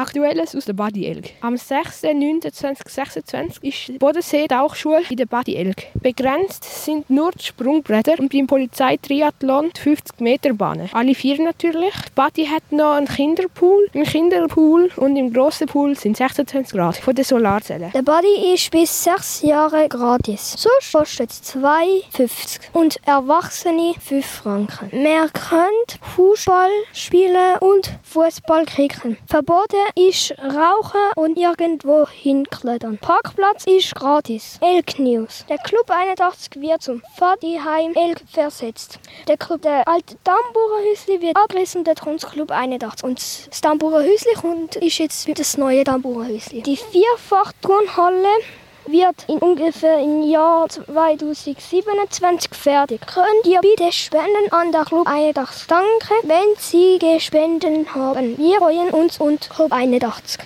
Aktuelles aus der Badi Elg. Am 6.9.2026 ist die Bodensee-Tauchschule in der Badi Elg. Begrenzt sind nur die Sprungbretter und beim Polizeitriathlon die 50-Meter-Bahnen. Alle 4 natürlich. Die Badi hat noch einen Kinderpool. Im Kinderpool und im grossen Pool sind 26 Grad von den Solarzellen. Der Badi ist bis 6 Jahre gratis. Sonst kostet es 2,50 und Erwachsene 5 Franken. Man könnte Fußball spielen und Fußball kicken. Verboten ist Rauchen und irgendwo hinklettern. Parkplatz ist gratis. Elk News. Der Club 81 wird zum Fadiheim Elk versetzt. Der Club der alte Tambourerhäusli wird abgerissen und der Tanzclub 81. Und das Tambourerhäusli ist jetzt das neue Tambourerhäusli. Die Vierfach-Turnhalle wird ungefähr im Jahr 2027 fertig. Könnt ihr bitte spenden an der Club 81? Danke, wenn Sie gespendet haben. Wir freuen uns und Club 81.